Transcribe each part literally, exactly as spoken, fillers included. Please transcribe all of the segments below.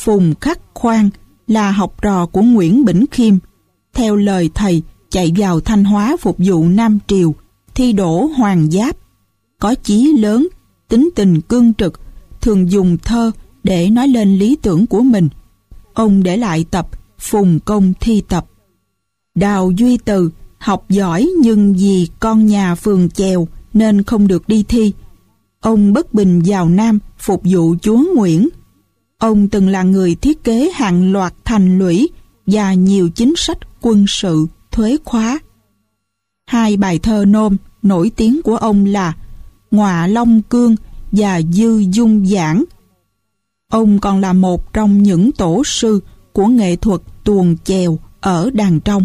Phùng Khắc Khoan là học trò của Nguyễn Bỉnh Khiêm. Theo lời thầy, chạy vào Thanh Hóa phục vụ Nam Triều, thi đỗ Hoàng Giáp. Có chí lớn, tính tình cương trực, thường dùng thơ để nói lên lý tưởng của mình. Ông để lại tập Phùng Công Thi Tập. Đào Duy Từ học giỏi nhưng vì con nhà phường Chèo nên không được đi thi. Ông bất bình vào Nam phục vụ chúa Nguyễn. Ông từng là người thiết kế hàng loạt thành lũy và nhiều chính sách quân sự, thuế khóa. Hai bài thơ nôm nổi tiếng của ông là Ngọa Long Cương và Dư Dung Giảng. Ông còn là một trong những tổ sư của nghệ thuật tuồng chèo ở đàn trong.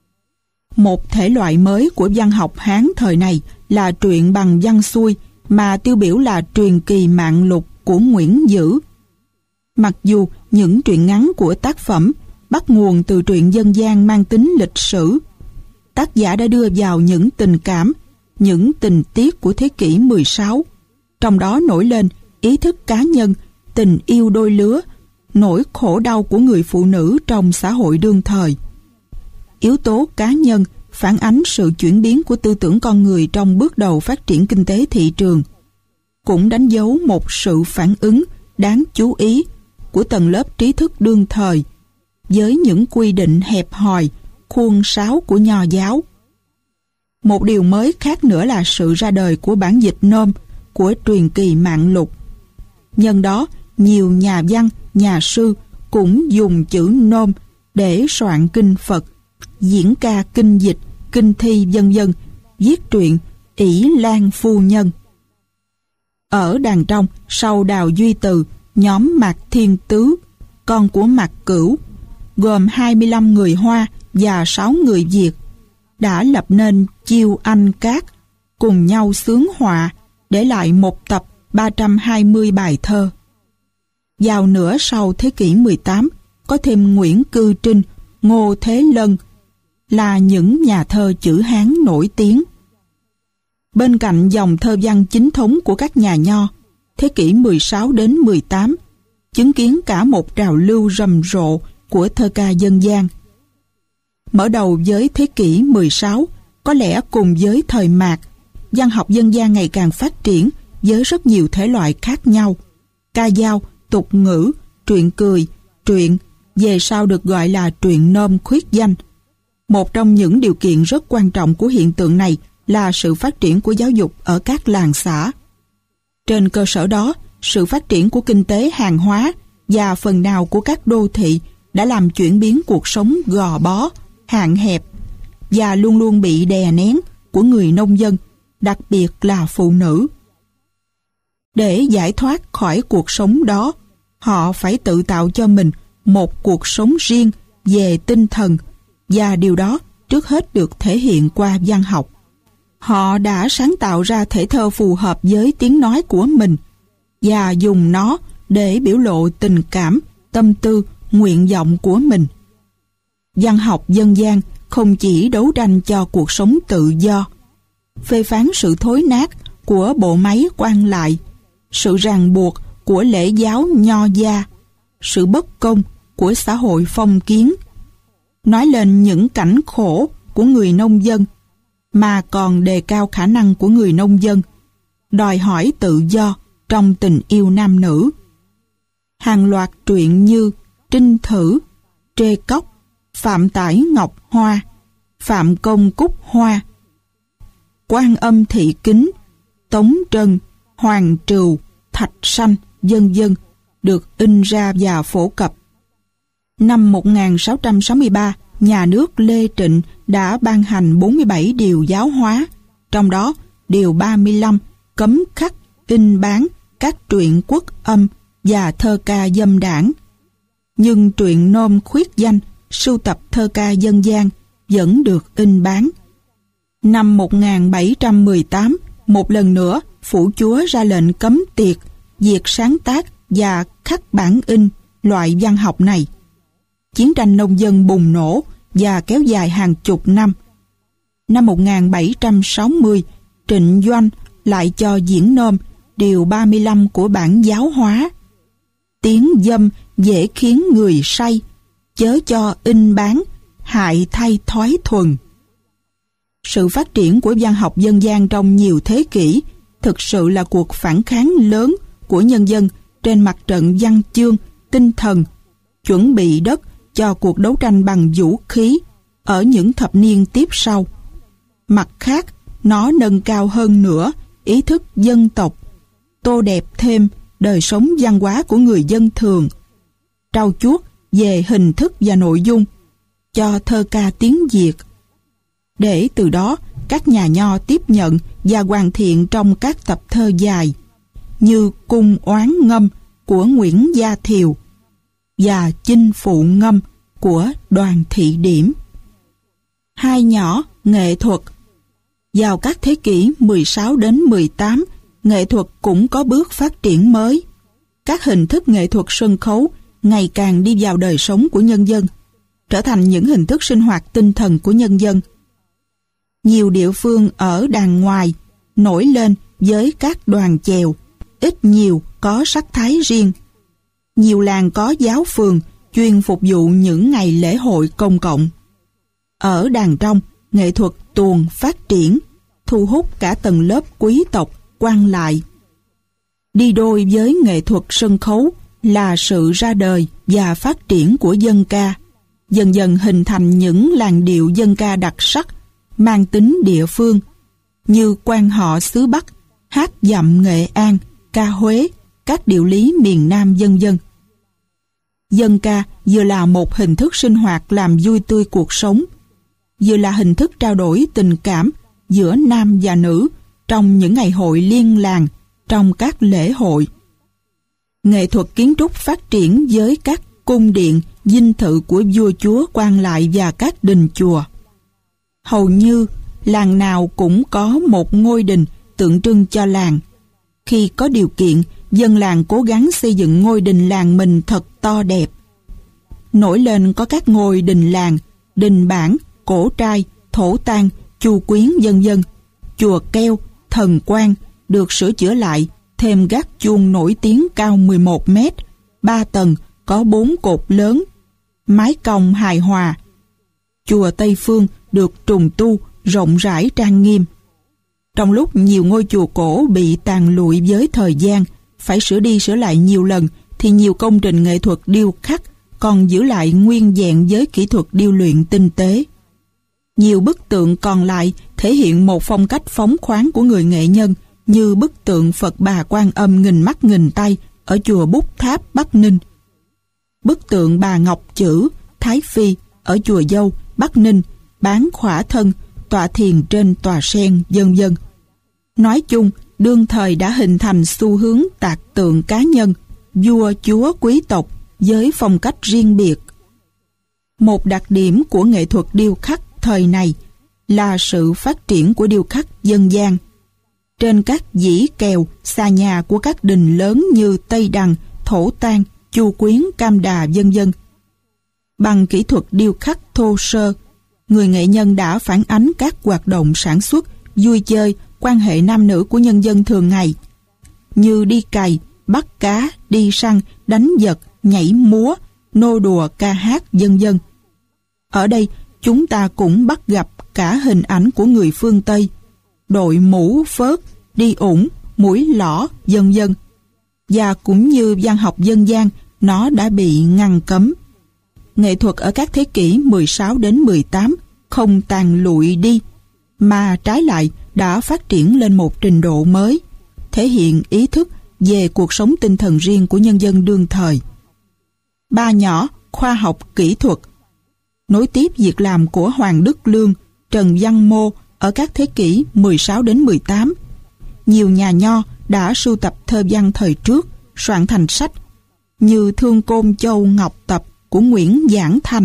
Một thể loại mới của văn học Hán thời này là truyện bằng văn xuôi, mà tiêu biểu là Truyền Kỳ Mạng Lục của Nguyễn Dữ. Mặc dù những truyện ngắn của tác phẩm bắt nguồn từ truyện dân gian mang tính lịch sử, tác giả đã đưa vào những tình cảm, những tình tiết của thế kỷ mười sáu, trong đó nổi lên ý thức cá nhân, tình yêu đôi lứa, nỗi khổ đau của người phụ nữ trong xã hội đương thời. Yếu tố cá nhân phản ánh sự chuyển biến của tư tưởng con người trong bước đầu phát triển kinh tế thị trường, cũng đánh dấu một sự phản ứng đáng chú ý của tầng lớp trí thức đương thời với những quy định hẹp hòi, khuôn sáo của Nho giáo. Một điều mới khác nữa là sự ra đời của bản dịch nôm của Truyền Kỳ Mạng Lục. Nhân đó, nhiều nhà văn, nhà sư cũng dùng chữ nôm để soạn kinh Phật, diễn ca kinh dịch, kinh thi vân vân, viết truyện ỷ Lan Phu Nhân. Ở đàn trong, sau Đào Duy Từ, nhóm Mạc Thiên Tứ, con của Mạc Cửu, gồm hai mươi lăm người Hoa và sáu người Việt, đã lập nên Chiêu Anh Cát, cùng nhau xướng họa, để lại một tập ba trăm hai mươi bài thơ. Vào nửa sau thế kỷ mười tám, có thêm Nguyễn Cư Trinh, Ngô Thế Lân, là những nhà thơ chữ Hán nổi tiếng. Bên cạnh dòng thơ văn chính thống của các nhà Nho, thế kỷ mười sáu đến mười tám chứng kiến cả một trào lưu rầm rộ của thơ ca dân gian. Mở đầu với thế kỷ mười sáu, có lẽ cùng với thời Mạc, văn học dân gian ngày càng phát triển với rất nhiều thể loại khác nhau. Ca dao, tục ngữ, truyện cười, truyện, về sau được gọi là truyện nôm khuyết danh. Một trong những điều kiện rất quan trọng của hiện tượng này là sự phát triển của giáo dục ở các làng xã. Trên cơ sở đó, sự phát triển của kinh tế hàng hóa và phần nào của các đô thị đã làm chuyển biến cuộc sống gò bó, hạn hẹp và luôn luôn bị đè nén của người nông dân, đặc biệt là phụ nữ. Để giải thoát khỏi cuộc sống đó, họ phải tự tạo cho mình một cuộc sống riêng về tinh thần, và điều đó trước hết được thể hiện qua văn học. Họ đã sáng tạo ra thể thơ phù hợp với tiếng nói của mình và dùng nó để biểu lộ tình cảm, tâm tư, nguyện vọng của mình. Văn học dân gian không chỉ đấu tranh cho cuộc sống tự do, phê phán sự thối nát của bộ máy quan lại, sự ràng buộc của lễ giáo nho gia, sự bất công của xã hội phong kiến, nói lên những cảnh khổ của người nông dân, mà còn đề cao khả năng của người nông dân, đòi hỏi tự do trong tình yêu nam nữ. Hàng loạt truyện như Trinh Thử, Trê Cốc, Phạm Tải Ngọc Hoa, Phạm Công Cúc Hoa, Quan Âm Thị Kính, Tống Trân, Hoàng Trừu, Thạch Sanh, vân vân được in ra và phổ cập. Năm một nghìn sáu trăm sáu mươi ba, nhà nước Lê Trịnh đã ban hành bốn mươi bảy điều giáo hóa, trong đó điều ba mươi lăm cấm khắc in bán các truyện quốc âm và thơ ca dâm đảng. Nhưng truyện nôm khuyết danh, sưu tập thơ ca dân gian vẫn được in bán. Năm một nghìn bảy trăm mười tám, một lần nữa phủ chúa ra lệnh cấm tiệt, việc sáng tác và khắc bản in loại văn học này. Chiến tranh nông dân bùng nổ và kéo dài hàng chục năm. Năm một nghìn bảy trăm sáu mươi, Trịnh Doanh lại cho diễn nôm điều ba mươi lăm của bản giáo hóa. Tiếng dâm dễ khiến người say, chớ cho in bán, hại thay thoái thuần. Sự phát triển của văn học dân gian trong nhiều thế kỷ thực sự là cuộc phản kháng lớn của nhân dân trên mặt trận văn chương, tinh thần, chuẩn bị đất cho cuộc đấu tranh bằng vũ khí ở những thập niên tiếp sau. Mặt khác, nó nâng cao hơn nữa ý thức dân tộc, tô đẹp thêm đời sống văn hóa của người dân thường, trau chuốt về hình thức và nội dung cho thơ ca tiếng Việt, để từ đó các nhà nho tiếp nhận và hoàn thiện trong các tập thơ dài như Cung Oán Ngâm của Nguyễn Gia Thiều và Chinh Phụ Ngâm của Đoàn Thị Điểm. Hai nhỏ nghệ thuật. Vào các thế kỷ mười sáu đến mười tám, nghệ thuật cũng có bước phát triển mới. Các hình thức nghệ thuật sân khấu ngày càng đi vào đời sống của nhân dân, trở thành những hình thức sinh hoạt tinh thần của nhân dân. Nhiều địa phương ở đàng ngoài nổi lên với các đoàn chèo, ít nhiều có sắc thái riêng. Nhiều làng có giáo phường chuyên phục vụ những ngày lễ hội công cộng. Ở đàng trong, nghệ thuật tuồng phát triển, thu hút cả tầng lớp quý tộc, quan lại. Đi đôi với nghệ thuật sân khấu là sự ra đời và phát triển của dân ca, dần dần hình thành những làn điệu dân ca đặc sắc, mang tính địa phương, như quan họ xứ Bắc, hát dặm Nghệ An, ca Huế, các điệu lý miền Nam vân vân. Dân ca vừa là một hình thức sinh hoạt làm vui tươi cuộc sống, vừa là hình thức trao đổi tình cảm giữa nam và nữ trong những ngày hội liên làng, trong các lễ hội. Nghệ thuật kiến trúc phát triển với các cung điện, dinh thự của vua chúa, quan lại và các đình chùa. Hầu như làng nào cũng có một ngôi đình tượng trưng cho làng. Khi có điều kiện, dân làng cố gắng xây dựng ngôi đình làng mình thật to đẹp. Nổi lên có các ngôi đình làng, đình bản, cổ trai, thổ tang, chu quyến vân vân. Chùa Keo, Thần Quan được sửa chữa lại, thêm gác chuông nổi tiếng cao mười một mét, ba tầng, có bốn cột lớn, mái cong hài hòa. Chùa Tây Phương được trùng tu, rộng rãi trang nghiêm. Trong lúc nhiều ngôi chùa cổ bị tàn lụi với thời gian, phải sửa đi sửa lại nhiều lần, thì nhiều công trình nghệ thuật điêu khắc còn giữ lại nguyên vẹn với kỹ thuật điêu luyện tinh tế. Nhiều bức tượng còn lại thể hiện một phong cách phóng khoáng của người nghệ nhân, như bức tượng Phật Bà Quan Âm nghìn mắt nghìn tay ở chùa Bút Tháp, Bắc Ninh, bức tượng Bà Ngọc Chữ, Thái Phi ở chùa Dâu, Bắc Ninh, bán khỏa thân, tọa thiền trên tòa sen, vân vân. Nói chung, đương thời đã hình thành xu hướng tạc tượng cá nhân, vua chúa quý tộc với phong cách riêng biệt. Một đặc điểm của nghệ thuật điêu khắc thời này là sự phát triển của điêu khắc dân gian. Trên các dĩ kèo, xà nhà của các đình lớn như Tây Đằng, Thổ Tang, Chu Quyến, Cam Đà, vân vân. Bằng kỹ thuật điêu khắc thô sơ, người nghệ nhân đã phản ánh các hoạt động sản xuất, vui chơi, quan hệ nam nữ của nhân dân thường ngày, như đi cày, bắt cá, đi săn, đánh giật, nhảy múa, nô đùa, ca hát, vân vân. Ở đây, chúng ta cũng bắt gặp cả hình ảnh của người phương Tây, đội mũ phớt, đi ủng, mũi lõ, vân vân. Và cũng như văn học dân gian, nó đã bị ngăn cấm. Nghệ thuật ở các thế kỷ mười sáu đến mười tám không tàn lụi đi, mà trái lại đã phát triển lên một trình độ mới, thể hiện ý thức về cuộc sống tinh thần riêng của nhân dân đương thời. Ba nhỏ khoa học kỹ thuật nối tiếp việc làm của Hoàng Đức Lương, Trần Văn Mô ở các thế kỷ mười sáu đến mười tám. Nhiều nhà nho đã sưu tập thơ văn thời trước, soạn thành sách, như Thương Côn Châu Ngọc Tập của Nguyễn Giảng Thanh.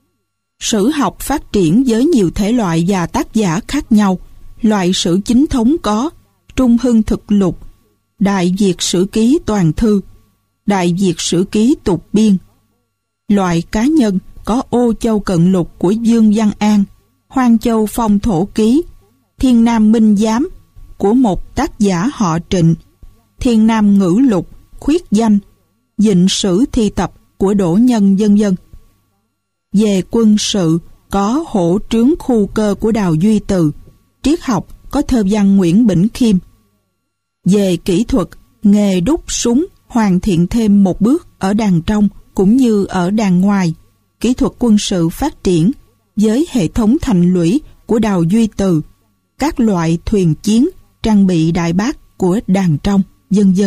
Sử học phát triển với nhiều thể loại và tác giả khác nhau. Loại sử chính thống có Trung Hưng Thực Lục, Đại Việt Sử Ký Toàn Thư, Đại Việt Sử Ký Tục Biên. Loại cá nhân có Ô Châu Cận Lục của Dương Văn An, Hoang Châu Phong Thổ Ký, Thiên Nam Minh Giám của một tác giả họ Trịnh, Thiên Nam Ngữ Lục, Khuyết Danh, Dịnh sử thi tập của Đỗ Nhân vân vân. Về quân sự có hổ trướng khu cơ của Đào Duy Từ, triết học có thơ văn Nguyễn Bỉnh Khiêm. Về kỹ thuật, nghề đúc súng hoàn thiện thêm một bước ở đàn trong cũng như ở đàn ngoài. Kỹ thuật quân sự phát triển với hệ thống thành lũy của Đào Duy Từ, các loại thuyền chiến, trang bị đại bác của đàn trong, vân vân.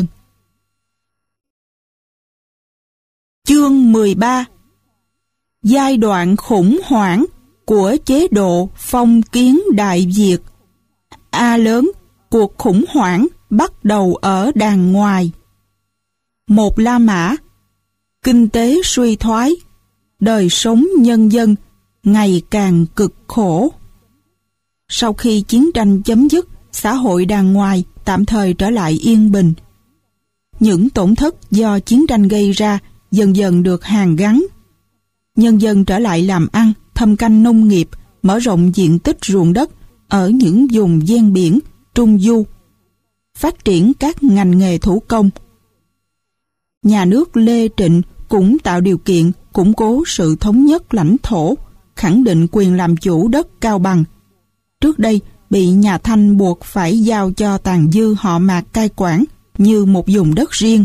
Chương mười ba. Giai đoạn khủng hoảng của chế độ phong kiến Đại Việt. A lớn, cuộc khủng hoảng bắt đầu ở đàn ngoài. Một La Mã, kinh tế suy thoái, đời sống nhân dân ngày càng cực khổ. Sau khi chiến tranh chấm dứt, xã hội đàn ngoài tạm thời trở lại yên bình. Những tổn thất do chiến tranh gây ra dần dần được hàn gắn. Nhân dân trở lại làm ăn, thâm canh nông nghiệp, mở rộng diện tích ruộng đất ở những vùng ven biển, trung du, phát triển các ngành nghề thủ công. Nhà nước Lê Trịnh cũng tạo điều kiện củng cố sự thống nhất lãnh thổ, khẳng định quyền làm chủ đất Cao Bằng. Trước đây bị nhà Thanh buộc phải giao cho tàn dư họ Mạc cai quản như một vùng đất riêng.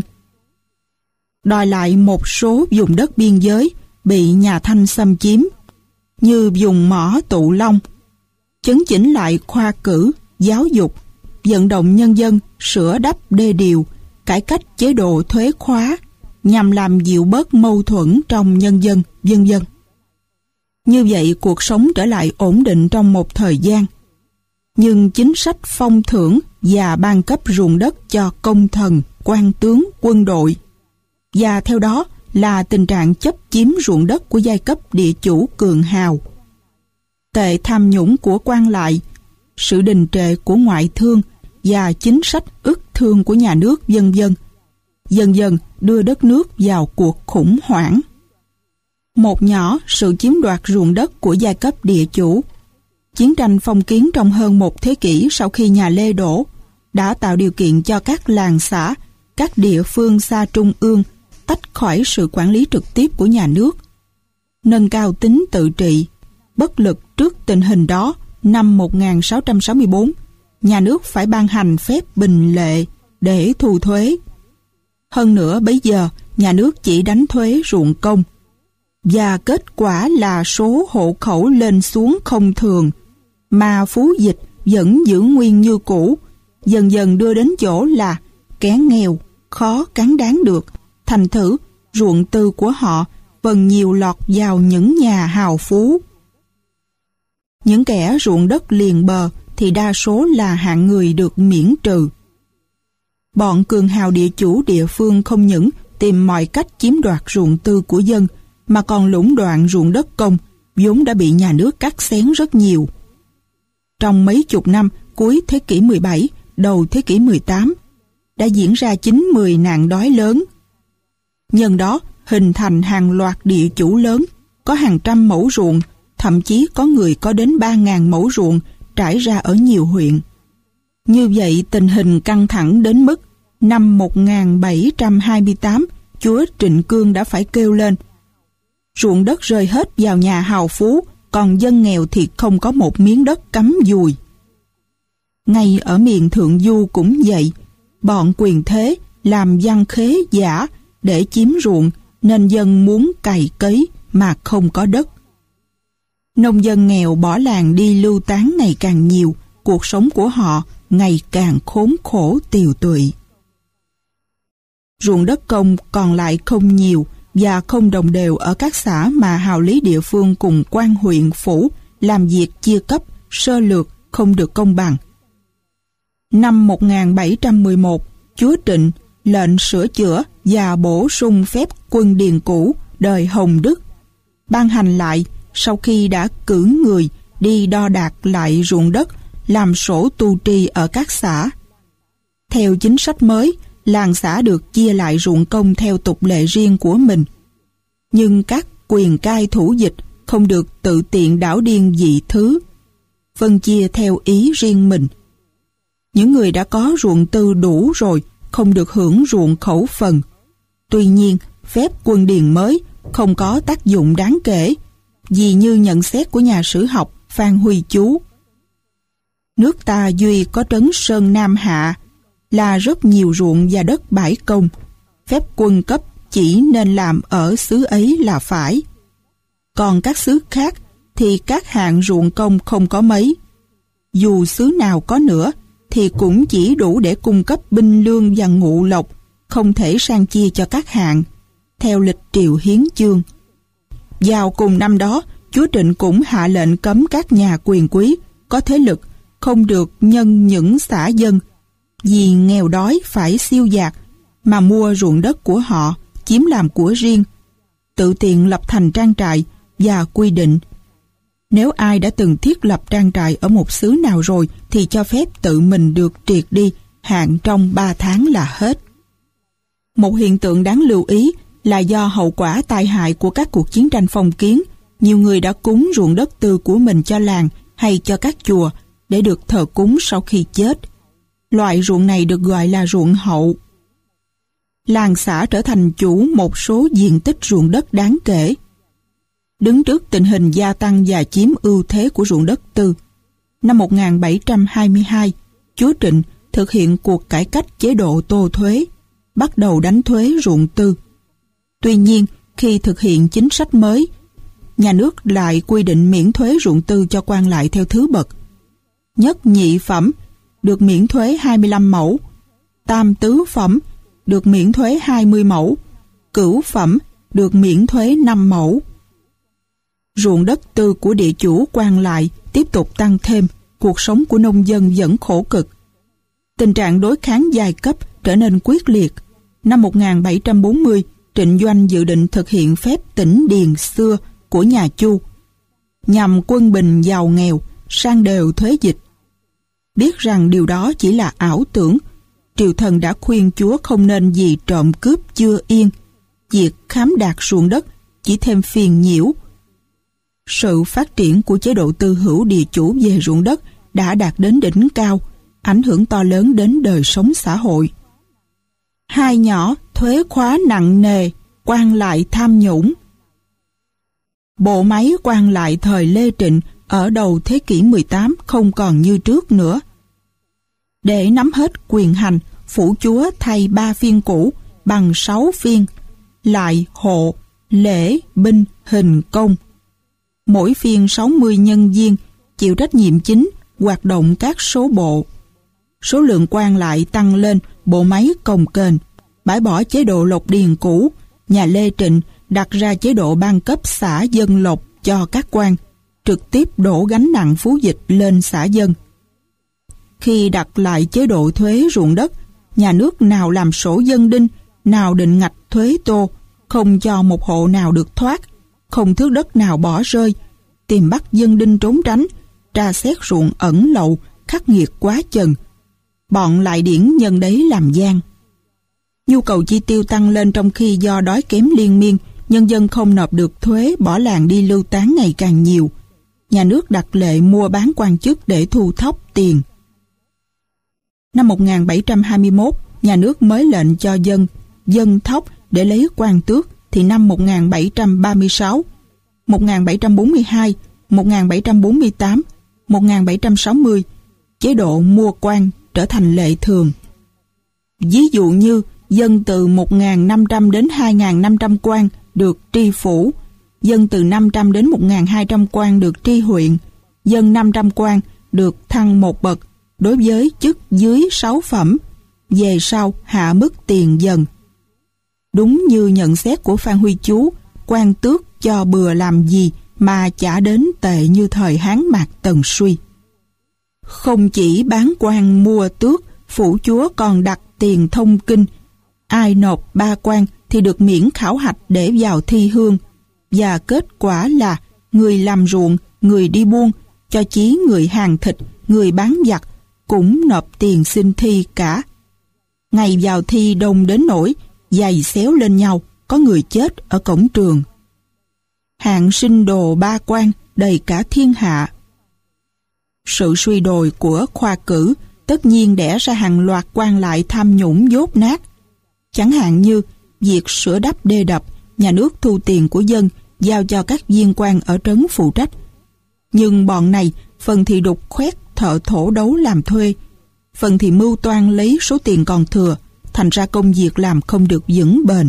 Đòi lại một số vùng đất biên giới bị nhà Thanh xâm chiếm, như vùng mỏ Tụ Long, chấn chỉnh lại khoa cử, giáo dục, vận động nhân dân sửa đắp đê điều, cải cách chế độ thuế khóa nhằm làm dịu bớt mâu thuẫn trong nhân dân, vân vân. Như vậy cuộc sống trở lại ổn định trong một thời gian. Nhưng chính sách phong thưởng và ban cấp ruộng đất cho công thần, quan tướng, quân đội, và theo đó là tình trạng chấp chiếm ruộng đất của giai cấp địa chủ cường hào, tệ tham nhũng của quan lại, sự đình trệ của ngoại thương và chính sách ức thương của nhà nước, vân vân, dần dần đưa đất nước vào cuộc khủng hoảng. Một nhỏ, sự chiếm đoạt ruộng đất của giai cấp địa chủ. Chiến tranh phong kiến trong hơn một thế kỷ sau khi nhà Lê đổ đã tạo điều kiện cho các làng xã, các địa phương xa trung ương tách khỏi sự quản lý trực tiếp của nhà nước, nâng cao tính tự trị. Bất lực trước tình hình đó, năm một nghìn sáu trăm sáu mươi tư, nhà nước phải ban hành phép bình lệ để thu thuế. Hơn nữa bấy giờ, nhà nước chỉ đánh thuế ruộng công, và kết quả là số hộ khẩu lên xuống không thường, mà phú dịch vẫn giữ nguyên như cũ, dần dần đưa đến chỗ là kẻ nghèo khó cán đáng được. Thành thử, ruộng tư của họ phần nhiều lọt vào những nhà hào phú. Những kẻ ruộng đất liền bờ thì đa số là hạng người được miễn trừ. Bọn cường hào địa chủ địa phương không những tìm mọi cách chiếm đoạt ruộng tư của dân, mà còn lũng đoạn ruộng đất công, vốn đã bị nhà nước cắt xén rất nhiều. Trong mấy chục năm cuối thế kỷ mười bảy, đầu thế kỷ mười tám, đã diễn ra chín mười nạn đói lớn. Nhân đó hình thành hàng loạt địa chủ lớn, có hàng trăm mẫu ruộng, thậm chí có người có đến ba ngàn mẫu ruộng trải ra ở nhiều huyện. Như vậy tình hình căng thẳng đến mức năm một nghìn bảy trăm hai mươi tám, chúa Trịnh Cương đã phải kêu lên: ruộng đất rơi hết vào nhà hào phú, còn dân nghèo thì không có một miếng đất cắm dùi. Ngay ở miền Thượng Du cũng vậy, bọn quyền thế làm văn khế giả để chiếm ruộng, nên dân muốn cày cấy mà không có đất. Nông dân nghèo bỏ làng đi lưu tán ngày càng nhiều, cuộc sống của họ ngày càng khốn khổ tiều tụy. Ruộng đất công còn lại không nhiều và không đồng đều ở các xã mà hào lý địa phương cùng quan huyện phủ làm việc chia cấp, sơ lược không được công bằng. Năm một nghìn bảy trăm mười một, chúa Trịnh lệnh sửa chữa và bổ sung phép quân điền cũ đời Hồng Đức, ban hành lại sau khi đã cử người đi đo đạc lại ruộng đất, làm sổ tu tri ở các xã. Theo chính sách mới, làng xã được chia lại ruộng công theo tục lệ riêng của mình. Nhưng các quyền cai thủ dịch không được tự tiện đảo điên dị thứ, phân chia theo ý riêng mình. Những người đã có ruộng tư đủ rồi không được hưởng ruộng khẩu phần. Tuy nhiên, phép quân điền mới không có tác dụng đáng kể, vì như nhận xét của nhà sử học Phan Huy Chú, nước ta duy có trấn Sơn Nam Hạ là rất nhiều ruộng và đất bãi công, phép quân cấp chỉ nên làm ở xứ ấy là phải. Còn các xứ khác thì các hạng ruộng công không có mấy. Dù xứ nào có nữa thì cũng chỉ đủ để cung cấp binh lương và ngụ lộc, không thể sang chia cho các hạng, theo lịch triều hiến chương. Vào cùng năm đó, chúa Trịnh cũng hạ lệnh cấm các nhà quyền quý có thế lực không được nhân những xã dân vì nghèo đói phải siêu dạt mà mua ruộng đất của họ chiếm làm của riêng, tự tiện lập thành trang trại và quy định nếu ai đã từng thiết lập trang trại ở một xứ nào rồi thì cho phép tự mình được triệt đi, hạn trong ba tháng là hết. Một hiện tượng đáng lưu ý là do hậu quả tai hại của các cuộc chiến tranh phong kiến, nhiều người đã cúng ruộng đất tư của mình cho làng hay cho các chùa để được thờ cúng sau khi chết. Loại ruộng này được gọi là ruộng hậu. Làng xã trở thành chủ một số diện tích ruộng đất đáng kể. Đứng trước tình hình gia tăng và chiếm ưu thế của ruộng đất tư, năm một nghìn bảy trăm hai mươi hai, chúa Trịnh thực hiện cuộc cải cách chế độ tô thuế, bắt đầu đánh thuế ruộng tư. Tuy nhiên, khi thực hiện chính sách mới, nhà nước lại quy định miễn thuế ruộng tư cho quan lại theo thứ bậc. Nhất nhị phẩm được miễn thuế hai mươi lăm mẫu, tam tứ phẩm được miễn thuế hai mươi mẫu, cửu phẩm được miễn thuế năm mẫu. Ruộng đất tư của địa chủ quan lại tiếp tục tăng thêm, cuộc sống của nông dân vẫn khổ cực. Tình trạng đối kháng giai cấp trở nên quyết liệt. Năm một nghìn bảy trăm bốn mươi, Trịnh Doanh dự định thực hiện phép tỉnh điền xưa của nhà Chu, nhằm quân bình giàu nghèo, sang đều thuế dịch. Biết rằng điều đó chỉ là ảo tưởng, triều thần đã khuyên chúa không nên vì trộm cướp chưa yên, việc khám đạt ruộng đất chỉ thêm phiền nhiễu. Sự phát triển của chế độ tư hữu địa chủ về ruộng đất đã đạt đến đỉnh cao, ảnh hưởng to lớn đến đời sống xã hội. Hai nhỏ, thuế khóa nặng nề, quan lại tham nhũng. Bộ máy quan lại thời Lê Trịnh ở đầu thế kỷ mười tám không còn như trước nữa. Để nắm hết quyền hành, phủ chúa thay ba phiên cũ bằng sáu phiên, lại hộ, lễ, binh, hình, công. Mỗi phiên sáu mươi nhân viên, chịu trách nhiệm chính, hoạt động các số bộ. Số lượng quan lại tăng lên, bộ máy cồng kềnh, bãi bỏ chế độ lộc điền cũ, nhà Lê Trịnh đặt ra chế độ ban cấp xã dân lộc cho các quan, trực tiếp đổ gánh nặng phú dịch lên xã dân. Khi đặt lại chế độ thuế ruộng đất, nhà nước nào làm sổ dân đinh, nào định ngạch thuế tô, không cho một hộ nào được thoát, không thước đất nào bỏ rơi, tìm bắt dân đinh trốn tránh, tra xét ruộng ẩn lậu, khắc nghiệt quá chừng. Bọn lại điển nhân đấy làm gian. Nhu cầu chi tiêu tăng lên trong khi do đói kém liên miên, nhân dân không nộp được thuế, bỏ làng đi lưu tán ngày càng nhiều. Nhà nước đặt lệ mua bán quan chức để thu thóc tiền. Năm một nghìn bảy trăm hai mươi mốt, nhà nước mới lệnh cho dân dân thóc để lấy quan tước, thì năm một nghìn bảy trăm ba mươi sáu, một nghìn bảy trăm bốn mươi hai, một nghìn bảy trăm bốn mươi tám, một nghìn bảy trăm sáu mươi, chế độ mua quan trở thành lệ thường. Ví dụ như dân từ một nghìn năm trăm đến hai nghìn năm trăm quan được tri phủ, dân từ năm trăm đến một nghìn hai trăm quan được tri huyện, dân năm trăm quan được thăng một bậc đối với chức dưới sáu phẩm, về sau hạ mức tiền dần. Đúng như nhận xét của Phan Huy Chú, quan tước cho bừa làm gì mà chả đến tệ như thời Hán Mạc Tần Suy. Không chỉ bán quan mua tước, phủ chúa còn đặt tiền thông kinh. Ai nộp ba quan thì được miễn khảo hạch để vào thi hương, và kết quả là người làm ruộng, người đi buôn, cho chí người hàng thịt, người bán giặt cũng nộp tiền xin thi cả. Ngày vào thi đông đến nỗi giày xéo lên nhau, có người chết ở cổng trường. Hạng sinh đồ ba quan đầy cả thiên hạ. Sự suy đồi của khoa cử tất nhiên đẻ ra hàng loạt quan lại tham nhũng dốt nát. Chẳng hạn như việc sửa đắp đê đập, nhà nước thu tiền của dân, giao cho các viên quan ở trấn phụ trách. Nhưng bọn này, phần thì đục khoét thợ thổ đấu làm thuê, phần thì mưu toan lấy số tiền còn thừa, thành ra công việc làm không được vững bền.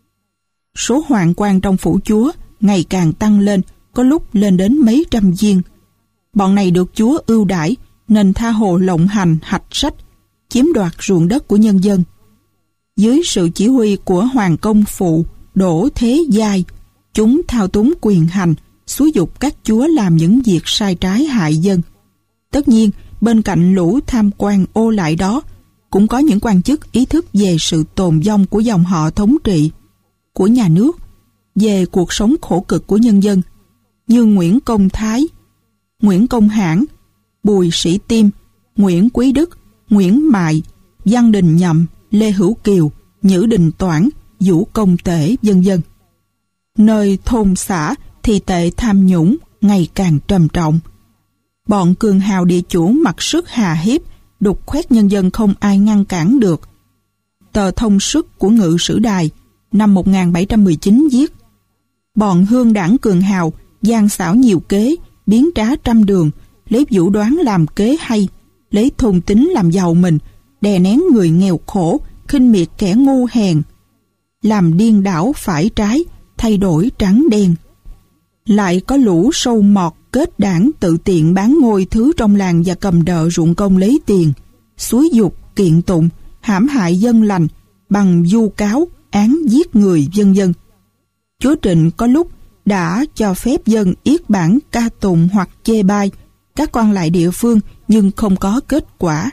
Số hoạn quan trong phủ chúa ngày càng tăng lên, có lúc lên đến mấy trăm viên. Bọn này được chúa ưu đãi nên tha hồ lộng hành hạch sách, chiếm đoạt ruộng đất của nhân dân. Dưới sự chỉ huy của hoàng công phụ Đỗ Thế Giai, chúng thao túng quyền hành, xúi dục các chúa làm những việc sai trái hại dân. Tất nhiên, bên cạnh lũ tham quan ô lại đó, cũng có những quan chức ý thức về sự tồn vong của dòng họ thống trị, của nhà nước, về cuộc sống khổ cực của nhân dân, như Nguyễn Công Thái, Nguyễn Công Hãn, Bùi Sĩ Tiêm, Nguyễn Quý Đức, Nguyễn Mại, Văn Đình Nhậm, Lê Hữu Kiều, Nhữ Đình Toản, Vũ Công Tể, vân vân. Nơi thôn xã thì tệ tham nhũng ngày càng trầm trọng. Bọn cường hào địa chủ mặc sức hà hiếp, đục khoét nhân dân không ai ngăn cản được. Tờ Thông Sức của Ngự Sử Đài năm một nghìn bảy trăm mười chín viết: bọn hương đảng cường hào gian xảo nhiều kế, biến trá trăm đường, lấy vũ đoán làm kế hay, lấy thôn tính làm giàu mình, đè nén người nghèo khổ, khinh miệt kẻ ngu hèn, làm điên đảo phải trái, thay đổi trắng đen. Lại có lũ sâu mọt kết đảng tự tiện bán ngôi thứ trong làng và cầm đợ ruộng công lấy tiền, xúi dục, kiện tụng, hãm hại dân lành bằng vu cáo, án giết người, vân vân. Chúa Trịnh có lúc đã cho phép dân yết bản ca tụng hoặc chê bai các quan lại địa phương, nhưng không có kết quả.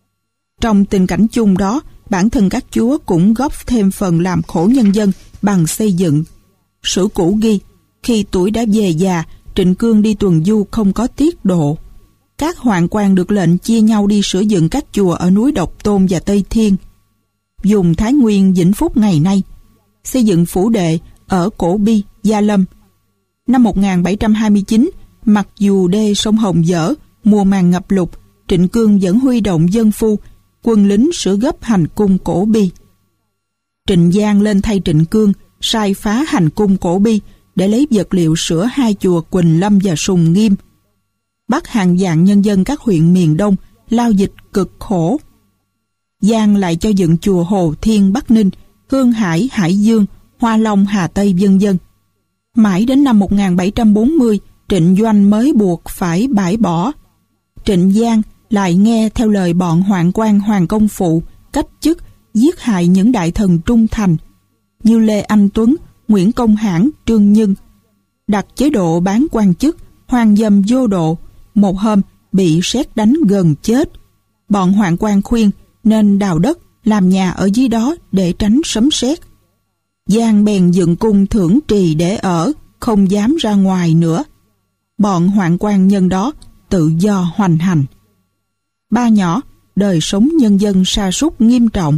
Trong tình cảnh chung đó, bản thân các chúa cũng góp thêm phần làm khổ nhân dân bằng xây dựng. Sử cũ ghi, khi tuổi đã về già, Trịnh Cương đi tuần du không có tiết độ. Các hoạn quan được lệnh chia nhau đi sửa dựng các chùa ở núi Độc Tôn và Tây Thiên. Dùng Thái Nguyên, Vĩnh Phúc ngày nay, xây dựng phủ đệ ở Cổ Bi, Gia Lâm. Năm một nghìn bảy trăm hai mươi chín, mặc dù đê sông Hồng dở, mùa màng ngập lụt, Trịnh Cương vẫn huy động dân phu, quân lính sửa gấp hành cung Cổ Bi. Trịnh Giang lên thay Trịnh Cương, sai phá hành cung Cổ Bi để lấy vật liệu sửa hai chùa Quỳnh Lâm và Sùng Nghiêm. Bắt hàng vạn nhân dân các huyện miền Đông lao dịch cực khổ. Giang lại cho dựng chùa Hồ Thiên Bắc Ninh, Hương Hải Hải Dương, Hoa Long Hà Tây, vân vân. Mãi đến năm một nghìn bảy trăm bốn mươi, Trịnh Doanh mới buộc phải bãi bỏ. Trịnh Giang lại nghe theo lời bọn hoạn quan Hoàng Công Phụ cách chức giết hại những đại thần trung thành như Lê Anh Tuấn, Nguyễn Công Hãn, Trương Nhân, đặt chế độ bán quan chức, hoang dâm vô độ. Một hôm bị sét đánh gần chết. Bọn hoạn quan khuyên nên đào đất làm nhà ở dưới đó để tránh sấm sét. Giang bèn dựng cung thưởng trì để ở, không dám ra ngoài nữa. Bọn hoạn quan nhân đó tự do hoành hành. Ba nhỏ, đời sống nhân dân sa sút nghiêm trọng.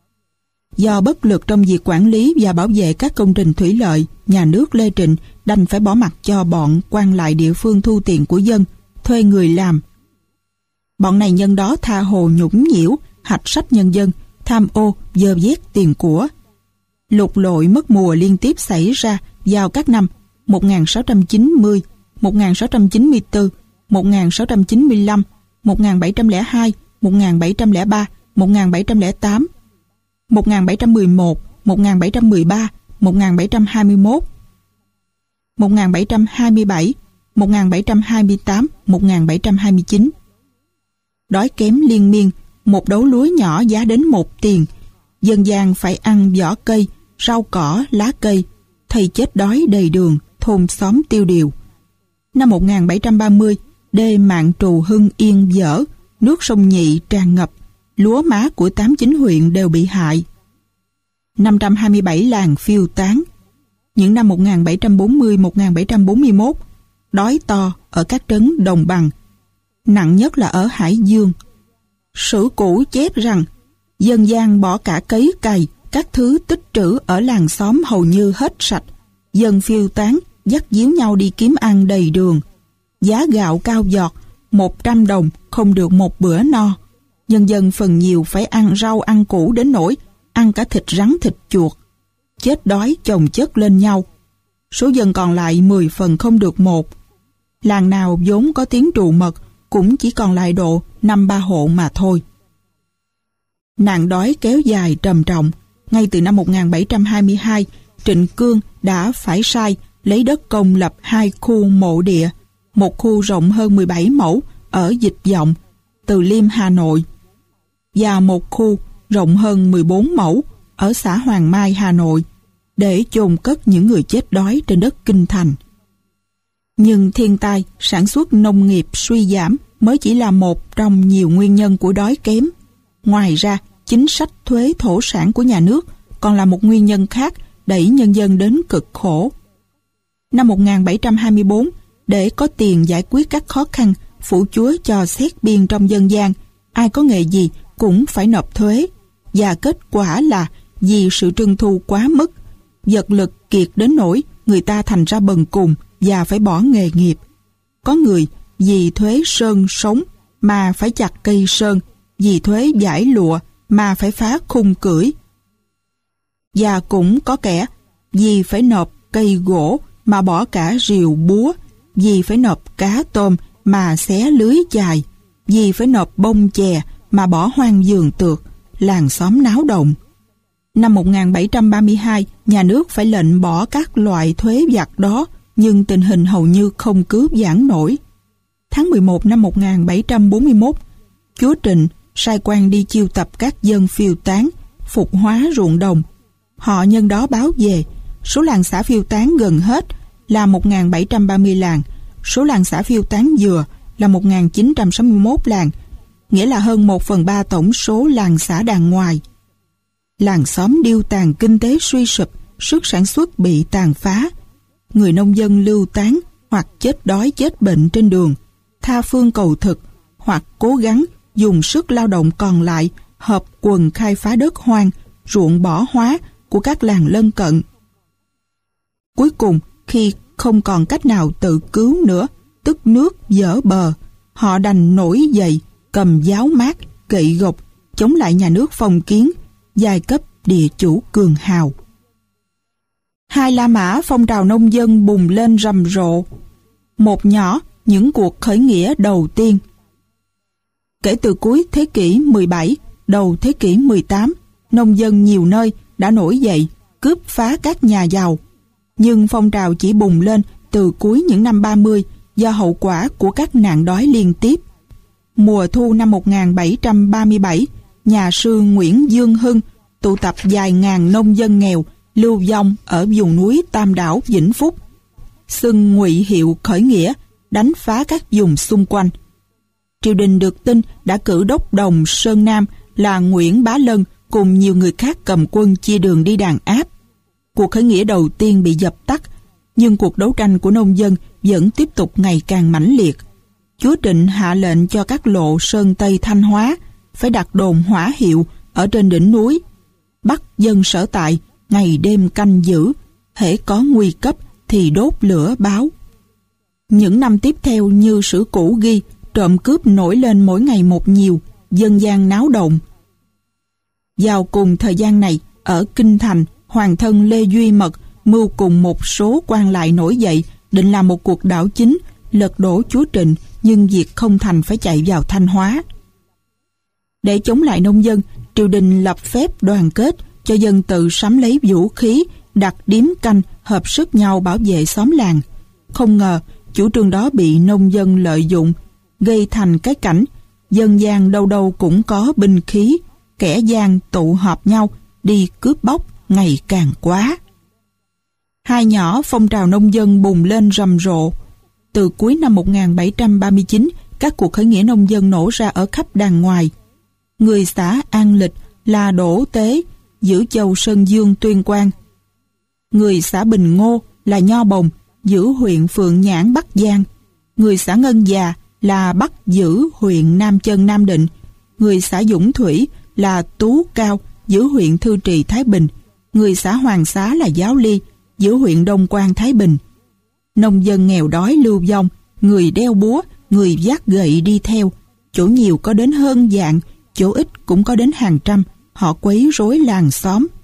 Do bất lực trong việc quản lý và bảo vệ các công trình thủy lợi, nhà nước Lê Trịnh đành phải bỏ mặc cho bọn quan lại địa phương thu tiền của dân, thuê người làm. Bọn này nhân đó tha hồ nhũng nhiễu, hạch sách nhân dân, tham ô, dơ vét tiền của. Lục lội mất mùa liên tiếp xảy ra vào các năm một nghìn sáu trăm chín mươi, một nghìn sáu trăm chín mươi tư, một nghìn sáu trăm chín mươi lăm, một nghìn bảy trăm lẻ hai, một nghìn bảy trăm lẻ ba, một nghìn bảy trăm lẻ tám, một nghìn bảy trăm mười một, một nghìn bảy trăm mười ba, một nghìn bảy trăm hai mươi mốt, một nghìn bảy trăm hai mươi bảy, một nghìn bảy trăm hai mươi tám, một nghìn bảy trăm hai mươi chín. Đói kém liên miên, một đấu lúa nhỏ giá đến một tiền, dân gian phải ăn vỏ cây, rau cỏ, lá cây, thầy chết đói đầy đường, thôn xóm tiêu điều. Năm một nghìn bảy trăm ba mươi, đê Mạn Trù Hưng Yên dở, nước sông Nhị tràn ngập, lúa má của tám chín huyện đều bị hại. năm trăm hai mươi bảy làng phiêu tán. Những năm một nghìn bảy trăm bốn mươi đến một nghìn bảy trăm bốn mươi mốt, đói to ở các trấn đồng bằng, nặng nhất là ở Hải Dương. Sử cũ chép rằng dân gian bỏ cả cấy cày, các thứ tích trữ ở làng xóm hầu như hết sạch. Dân phiêu tán, dắt díu nhau đi kiếm ăn đầy đường. Giá gạo cao giọt, một trăm đồng không được một bữa no. Nhân dân phần nhiều phải ăn rau ăn củ đến nỗi ăn cả thịt rắn thịt chuột. chết đói chồng chất lên nhau. Số dân còn lại mười phần không được một. Làng nào vốn có tiếng trù mật cũng chỉ còn lại độ năm ba hộ mà thôi. Nạn đói kéo dài trầm trọng. Ngay từ năm một nghìn bảy trăm hai mươi hai, Trịnh Cương đã phải sai lấy đất công lập hai khu mộ địa, một khu rộng hơn mười bảy mẫu ở Dịch Vọng, Từ Liêm, Hà Nội, và một khu rộng hơn mười bốn mẫu ở xã Hoàng Mai, Hà Nội, để chôn cất những người chết đói trên đất kinh thành. Nhưng thiên tai, sản xuất nông nghiệp suy giảm mới chỉ là một trong nhiều nguyên nhân của đói kém. Ngoài ra, chính sách thuế thổ sản của nhà nước còn là một nguyên nhân khác đẩy nhân dân đến cực khổ. Năm một nghìn bảy trăm hai mươi tư, để có tiền giải quyết các khó khăn, phủ chúa cho xét biên trong dân gian, ai có nghề gì cũng phải nộp thuế, và kết quả là vì sự trưng thu quá mức, vật lực kiệt đến nỗi người ta thành ra bần cùng và phải bỏ nghề nghiệp. Có người vì thuế sơn sống mà phải chặt cây sơn, vì thuế vải lụa mà phải phá khung cưỡi. Và cũng có kẻ vì phải nộp cây gỗ mà bỏ cả rìu búa, vì phải nộp cá tôm mà xé lưới chài, vì phải nộp bông chè mà bỏ hoang vườn tược, làng xóm náo động. Năm một nghìn bảy trăm ba mươi hai, nhà nước phải lệnh bỏ các loại thuế vặt đó, nhưng tình hình hầu như không cứu vãn nổi. Tháng mười một năm một nghìn bảy trăm bốn mươi mốt, chúa Trịnh sai quan đi chiêu tập các dân phiêu tán, phục hóa ruộng đồng. Họ nhân đó báo về, số làng xã phiêu tán gần hết là một nghìn bảy trăm ba mươi làng, số làng xã phiêu tán vừa là một nghìn chín trăm sáu mươi mốt làng, nghĩa là hơn một phần ba tổng số làng xã đàng ngoài. Làng xóm điêu tàn, kinh tế suy sụp, sức sản xuất bị tàn phá. Người nông dân lưu tán hoặc chết đói chết bệnh trên đường, tha phương cầu thực, hoặc cố gắng dùng sức lao động còn lại hợp quần khai phá đất hoang, ruộng bỏ hóa của các làng lân cận. Cuối cùng, khi không còn cách nào tự cứu nữa, tức nước dở bờ, họ đành nổi dậy, cầm giáo mát, gậy gộc, chống lại nhà nước phong kiến, giai cấp địa chủ cường hào. Hai La Mã phong trào nông dân bùng lên rầm rộ. Một nhỏ những cuộc khởi nghĩa đầu tiên. Kể từ cuối thế kỷ mười bảy, đầu thế kỷ mười tám, nông dân nhiều nơi đã nổi dậy, cướp phá các nhà giàu. Nhưng phong trào chỉ bùng lên từ cuối những năm ba mươi do hậu quả của các nạn đói liên tiếp. Mùa thu năm một nghìn bảy trăm ba mươi bảy, nhà sư Nguyễn Dương Hưng tụ tập vài ngàn nông dân nghèo lưu vong ở vùng núi Tam Đảo, Vĩnh Phúc, xưng ngụy hiệu khởi nghĩa, đánh phá các vùng xung quanh. Triều đình được tin đã cử đốc đồng Sơn Nam là Nguyễn Bá Lân cùng nhiều người khác cầm quân chia đường đi đàn áp. Cuộc khởi nghĩa đầu tiên bị dập tắt, nhưng cuộc đấu tranh của nông dân vẫn tiếp tục ngày càng mãnh liệt. Chúa Trịnh hạ lệnh cho các lộ Sơn Tây Thanh Hóa phải đặt đồn hỏa hiệu ở trên đỉnh núi, bắt dân sở tại ngày đêm canh giữ, hễ có nguy cấp thì đốt lửa báo. Những năm tiếp theo như sử cũ ghi, trộm cướp nổi lên mỗi ngày một nhiều, dân gian náo động. Vào cùng thời gian này, ở Kinh Thành, hoàng thân Lê Duy Mật mưu cùng một số quan lại nổi dậy, định làm một cuộc đảo chính, lật đổ chúa Trịnh, nhưng việc không thành phải chạy vào Thanh Hóa. Để chống lại nông dân, triều đình lập phép đoàn kết, cho dân tự sắm lấy vũ khí, đặt điếm canh, hợp sức nhau bảo vệ xóm làng. Không ngờ, chủ trương đó bị nông dân lợi dụng, gây thành cái cảnh dân gian đâu đâu cũng có binh khí, kẻ gian tụ họp nhau đi cướp bóc ngày càng quá. Hai nhỏ phong trào nông dân bùng lên rầm rộ. Từ cuối năm một nghìn bảy trăm ba mươi chín, các cuộc khởi nghĩa nông dân nổ ra ở khắp đàng ngoài. Người xã An Lịch là Đỗ Tế, giữ châu Sơn Dương, Tuyên Quang. Người xã Bình Ngô là Nho Bồng, giữ huyện Phượng Nhãn, Bắc Giang. Người xã Ngân Già là Bắc giữ huyện Nam Chân, Nam Định. Người xã Dũng Thủy là Tú Cao, giữ huyện Thư Trì, Thái Bình. Người xã Hoàng Xá là Giáo Ly, giữ huyện Đông Quang, Thái Bình. Nông dân nghèo đói lưu vong, người đeo búa, người vác gậy đi theo. Chỗ nhiều có đến hơn vạn, chỗ ít cũng có đến hàng trăm. Họ quấy rối làng xóm.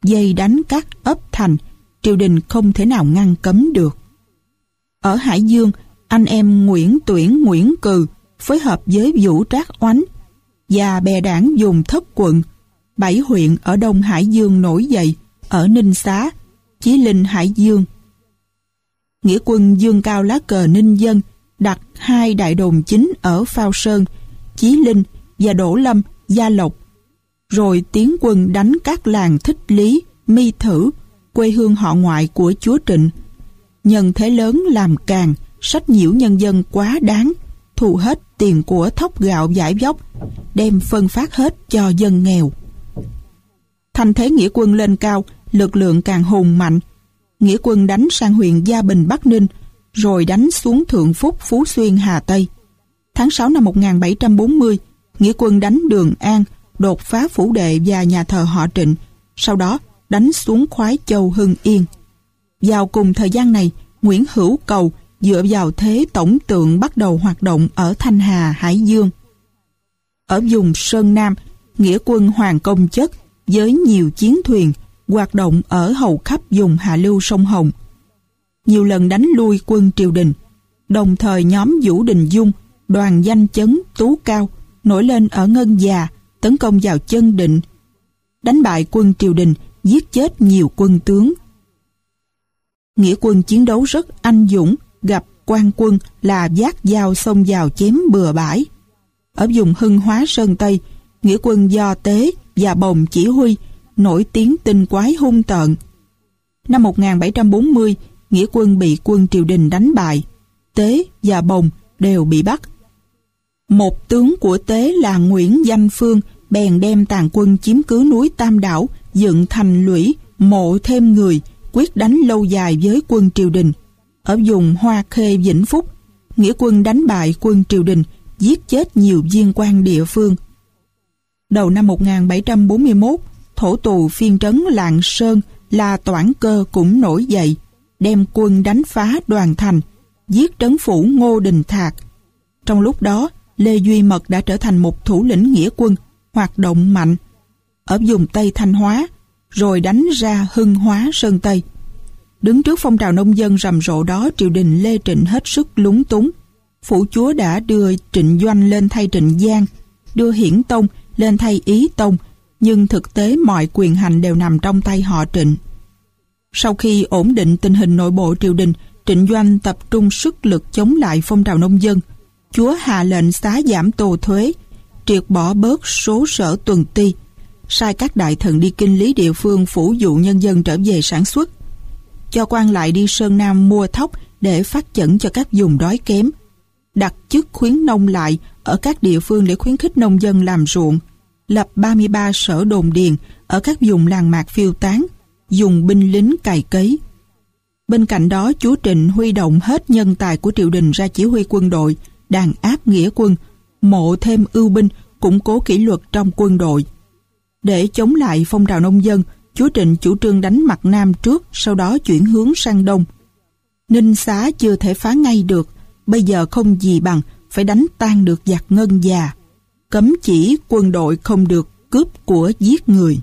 dây đánh các ấp thành, triều đình không thể nào ngăn cấm được. Ở Hải Dương, anh em Nguyễn Tuyển, Nguyễn Cừ phối hợp với Vũ Trác Oánh và bè đảng dùng Thất Quận, bảy huyện ở Đông Hải Dương nổi dậy ở Ninh Xá, Chí Linh, Hải Dương. Nghĩa quân dương cao lá cờ ninh dân, đặt hai đại đồn chính ở Phao Sơn, Chí Linh và Đỗ Lâm, Gia Lộc, rồi tiến quân đánh các làng Thích Lý, Mi Thử, quê hương họ ngoại của chúa Trịnh. Nhân thế lớn làm càng, sách nhiễu nhân dân quá đáng, thu hết tiền của thóc gạo giải dốc, đem phân phát hết cho dân nghèo. Thành thế nghĩa quân lên cao, lực lượng càng hùng mạnh. Nghĩa quân đánh sang huyện Gia Bình, Bắc Ninh, rồi đánh xuống Thượng Phúc, Phú Xuyên, Hà Tây. Tháng sáu năm một nghìn bảy trăm bốn mươi, nghĩa quân đánh Đường An, đột phá phủ đệ và nhà thờ họ Trịnh, sau đó đánh xuống Khoái Châu, Hưng Yên. Vào cùng thời gian này, Nguyễn Hữu Cầu dựa vào thế tổng tượng bắt đầu hoạt động ở Thanh Hà, Hải Dương. Ở vùng Sơn Nam, nghĩa quân Hoàng Công Chất với nhiều chiến thuyền hoạt động ở hầu khắp vùng hạ lưu sông Hồng, nhiều lần đánh lui quân triều đình. Đồng thời nhóm Vũ Đình Dung, Đoàn Danh Chấn, Tú Cao nổi lên ở Ngân Già, tấn công vào Chân Định, đánh bại quân triều đình, giết chết nhiều quân tướng. Nghĩa quân chiến đấu rất anh dũng, gặp quan quân là vác dao xông vào chém bừa bãi. Ở vùng Hưng Hóa, Sơn Tây, nghĩa quân do Tế và Bồng chỉ huy, nổi tiếng tinh quái hung tợn. Năm một nghìn bảy trăm bốn mươi, nghĩa quân bị quân triều đình đánh bại. Tế và Bồng đều bị bắt. Một tướng của Tế là Nguyễn Danh Phương bèn đem tàn quân chiếm cứ núi Tam Đảo, dựng thành lũy, mộ thêm người, quyết đánh lâu dài với quân triều đình. Ở vùng Hoa Khê, Vĩnh Phúc, nghĩa quân đánh bại quân triều đình, giết chết nhiều viên quan địa phương. Đầu năm một nghìn bảy trăm bốn mươi mốt, thổ tù phiên trấn Lạng Sơn là Toản Cơ cũng nổi dậy, đem quân đánh phá Đoàn Thành, giết trấn phủ Ngô Đình Thạc. Trong lúc đó, Lê Duy Mật đã trở thành một thủ lĩnh nghĩa quân, hoạt động mạnh ở vùng Tây Thanh Hóa, rồi đánh ra Hưng Hóa, Sơn Tây. Đứng trước phong trào nông dân rầm rộ đó, triều đình Lê Trịnh hết sức lúng túng. Phủ chúa đã đưa Trịnh Doanh lên thay Trịnh Giang, đưa Hiển Tông lên thay Ý Tông, nhưng thực tế mọi quyền hành đều nằm trong tay họ Trịnh. Sau khi ổn định tình hình nội bộ triều đình, Trịnh Doanh tập trung sức lực chống lại phong trào nông dân. Chúa hạ lệnh xá giảm tô thuế, triệt bỏ bớt số sở tuần ti, sai các đại thần đi kinh lý địa phương phủ dụ nhân dân trở về sản xuất, cho quan lại đi Sơn Nam mua thóc để phát chẩn cho các vùng đói kém, đặt chức khuyến nông lại ở các địa phương để khuyến khích nông dân làm ruộng, lập ba mươi ba sở đồn điền ở các vùng làng mạc phiêu tán, dùng binh lính cày cấy. Bên cạnh đó, chúa Trịnh huy động hết nhân tài của triều đình ra chỉ huy quân đội, đàn áp nghĩa quân, mộ thêm ưu binh, củng cố kỷ luật trong quân đội. Để chống lại phong trào nông dân, chúa Trịnh chủ trương đánh mặt Nam trước, sau đó chuyển hướng sang Đông. Ninh Xá chưa thể phá ngay được, bây giờ không gì bằng phải đánh tan được giặc Ngân Già, cấm chỉ quân đội không được cướp của giết người.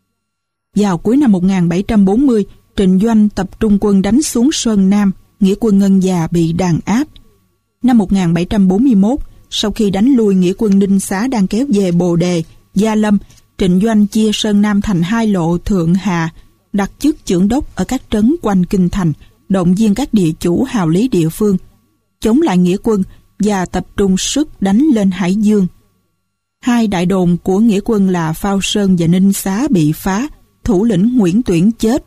Vào cuối năm một nghìn bảy trăm bốn mươi, Trịnh Doanh tập trung quân đánh xuống Sơn Nam, nghĩa quân Ngân Già bị đàn áp. Năm một nghìn bảy trăm bốn mươi mốt, sau khi đánh lui nghĩa quân Ninh Xá đang kéo về Bồ Đề, Gia Lâm, Trịnh Doanh chia Sơn Nam thành hai lộ thượng hạ, đặt chức chưởng đốc ở các trấn quanh kinh thành, động viên các địa chủ hào lý địa phương, chống lại nghĩa quân và tập trung sức đánh lên Hải Dương. Hai đại đồn của nghĩa quân là Phao Sơn và Ninh Xá bị phá, thủ lĩnh Nguyễn Tuyển chết.